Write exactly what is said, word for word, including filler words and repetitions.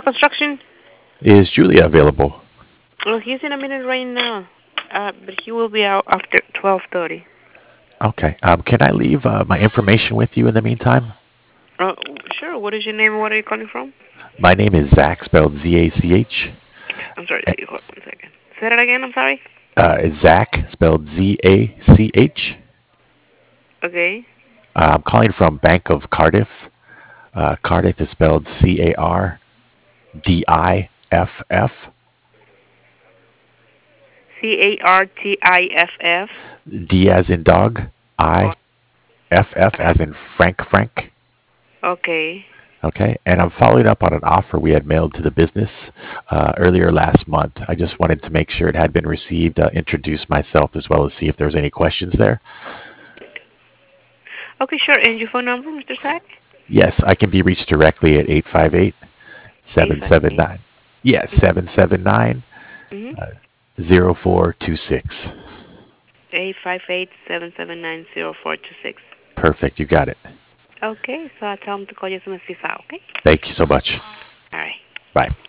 Construction. Is Julia available? Well, he's in a minute right now, uh, but he will be out after twelve thirty. Okay. Um, can I leave uh, my information with you in the meantime? Uh, sure. What is your name and what are you calling from? My name is Zach, spelled Z A C H. I'm sorry. See, hold on one second. Say that again. I'm sorry. Uh, it's Zach, spelled Z A C H. Okay. Uh, I'm calling from Bank of Cardiff. Uh, Cardiff is spelled C A R D I F F. C A R T I F F. D as in dog, Oh, I, F F as in Frank Frank. okay. Okay, and I'm following up on an offer we had mailed to the business uh, earlier last month. I just wanted to make sure it had been received, uh, introduce myself, as well as see if there was any questions there. Okay, sure. And your phone number, Mister Sack? Yes, I can be reached directly at eight five eight, Eight seven five seven eight. nine. Yes, seven seven nine, Mhm. zero four two six. Eight five eight seven seven nine zero four two six. Perfect, you got it. Okay. So I tell him to call you as soon as he's out. Okay. Thank you so much. All right. Bye.